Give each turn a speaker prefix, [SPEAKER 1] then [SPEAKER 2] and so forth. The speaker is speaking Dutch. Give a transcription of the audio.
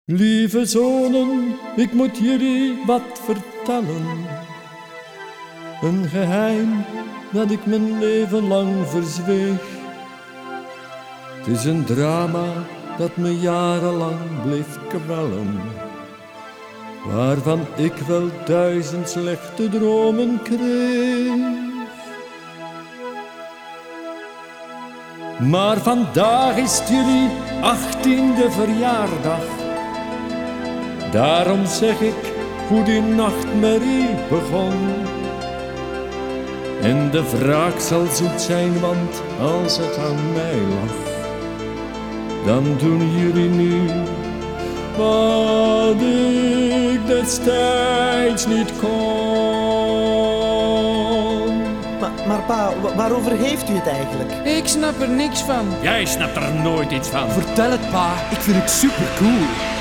[SPEAKER 1] Lieve zonen, ik moet jullie wat vertellen. Een geheim dat ik mijn leven lang verzweeg. Het is een drama dat me jarenlang bleef kwellen, waarvan ik wel 1000 slechte dromen kreeg. Maar vandaag is het jullie 18e verjaardag. Daarom zeg ik hoe die nachtmerrie begon. En de wraak zal zoet zijn, want als het aan mij lag, dan doen jullie nu wat ik destijds niet kon.
[SPEAKER 2] Maar pa, waarover heeft u het eigenlijk?
[SPEAKER 3] Ik snap er niks van.
[SPEAKER 1] Jij snapt er nooit iets van.
[SPEAKER 4] Vertel het, pa. Ik vind het supercool.